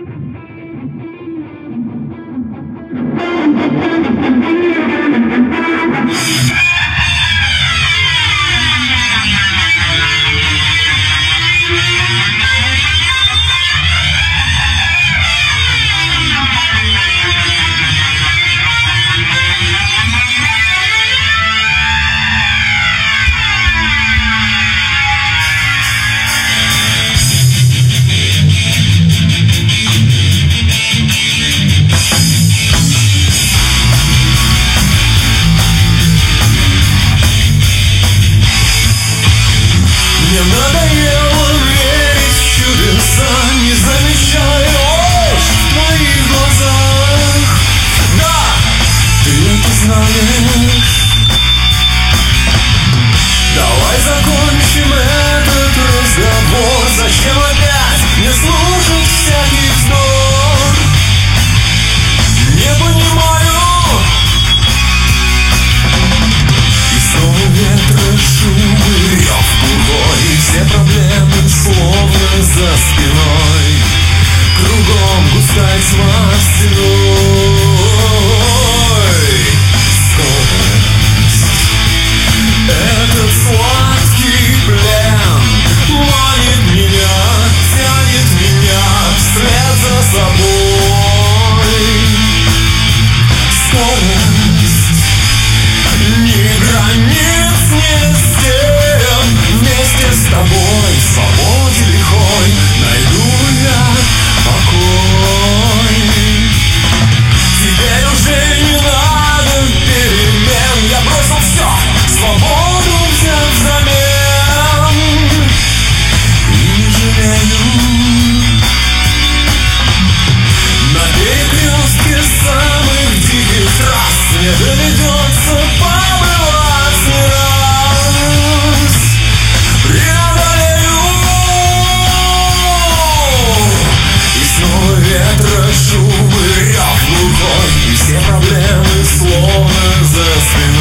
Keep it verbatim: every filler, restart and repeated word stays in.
Давай закончим этот разговор. Зачем опять не слушать всякий вздор? Не понимаю. И снова ветра, шум и рев глухой, и все проблемы словно за спиной. Кругом густая тьма стеной. Этот сладкий плен манит меня, тянет меня вслед за собой. Скорость ни границ, ни стен. Вместе с тобой в свободе лихой найду я покой. Теперь уже не надо перемен. Я бросил все, свободу взяв взамен, и не жалею. На перекрестке самых диких трасс мне доведется побывать не раз. Преодолею. И снова ветра, шум и рев глухой, и все проблемы словно за спиной.